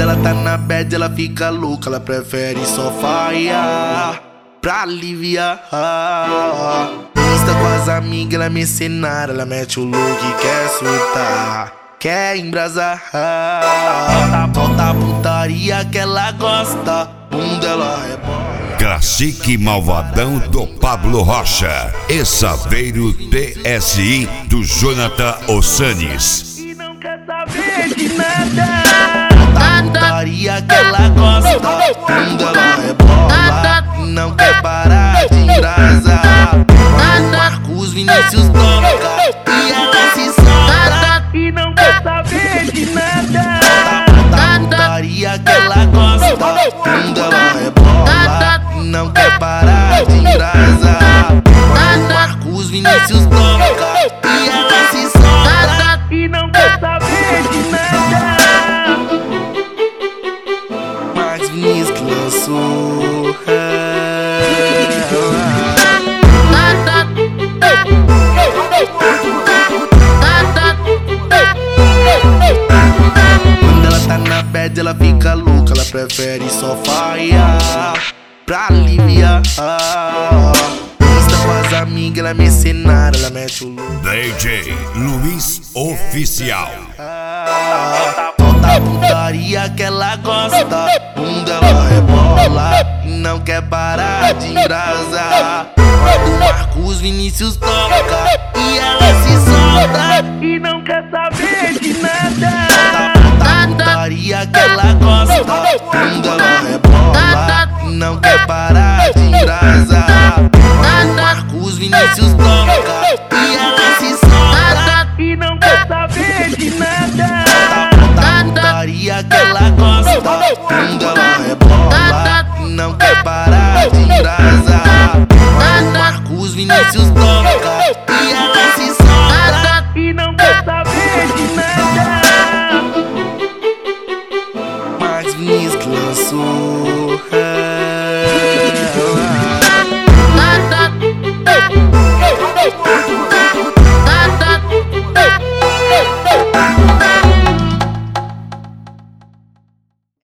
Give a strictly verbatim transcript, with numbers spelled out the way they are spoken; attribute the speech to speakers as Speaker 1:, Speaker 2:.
Speaker 1: Quando ela tá na bad, ela fica louca, ela prefere só falhar pra aliviar. Insta com as amigas, ela é mercenária, ela mete o look e quer soltar, quer embrasar. Falta a putaria que ela gosta, bunda ela rebola.
Speaker 2: Classique Malvadão do Pablo Rocha e Saveiro T S I do Jonathan Ossanes.
Speaker 1: E não quer saber de nada. Falta a putaria que ela gosta, bunda ela rebola. Não quer parar de embrasar. Quando Marcos Vinícius toca e ela se solta e não quer saber de nada. Falta a putaria que ela gosta, bunda ela rebola. Não quer parar de embrasar. Quando Marcos Vinícius toca e ela se solta e não quer saber de nada. Marcos Vinícius que lançou. Quando ela tá na bad, ela fica louca, ela prefere só falhar pra aliviar. Insta com as amigas, ela é mercenária, ela mete o louco.
Speaker 2: D J Luiz Oficial.
Speaker 1: Falta a putaria que ela gosta, bunda ela rebola e não quer parar de embrasar. Quando Marcos Vinícius toca e ela se solta e não quer saber de nada. Falta a putaria que ela gosta, bunda ela rebola e não quer parar de embrasar. Quando Marcos Vinícius toca e ela se solta e não quer saber de nada. Falta a putaria que ela gosta, bunda ela rebola e não quer parar de embrasar. Quando Marcos Vinícius toca